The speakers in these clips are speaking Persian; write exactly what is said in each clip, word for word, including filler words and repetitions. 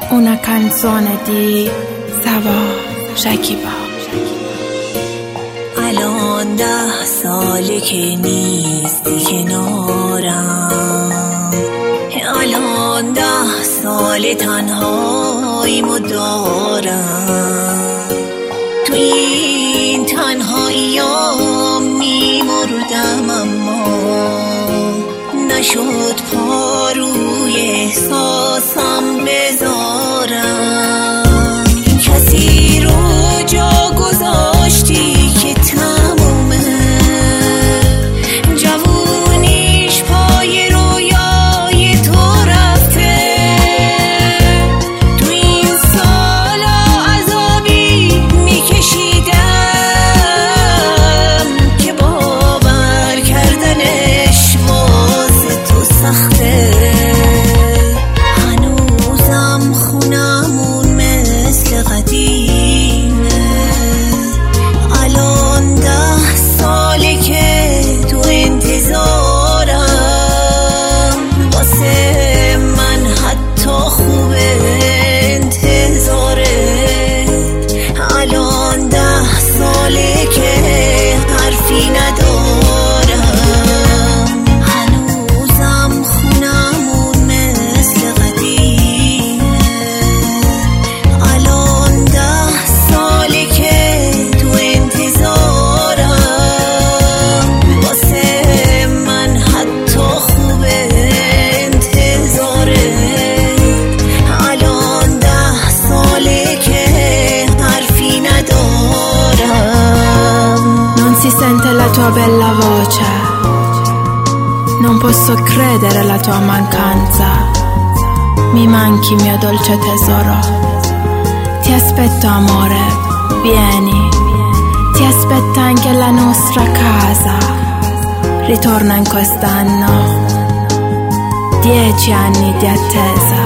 una canzone di Sava Shakiba. الان ده ساله که نیستی کنارم، الان ده سال تنهاییمو دارم. تو این تنهاییام میمردم اما نشد پا روی احساسم بذارم. کسی رو جا گذاشتی که تمومه، جوونیش پای رویای تو رفته. تو این سالا عذابی میکشیدم که باور کردنش واسه تو سخته. هنوزم خونمون مثل قدیمه، الان ده ساله که تو انتظارم. واسه من حتی خوبه انتظاره، الان ده ساله که حرفی ندارم. هنوزم خونمون مثل قدیمه، الان ده ساله که تو انتظارم. واسه من حتی خوبه انتظاره، الان ده ساله که حرفی ندارم. Non si sente la tua bella voce, non posso credere alla tua mancanza. Mi manchi mio dolce tesoro, ti aspetto amore, vieni. Ti aspetta anche la nostra casa, ritorna in quest'anno. Dieci anni di attesa.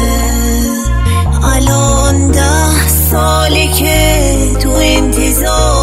الان ده ساله که تو انتظار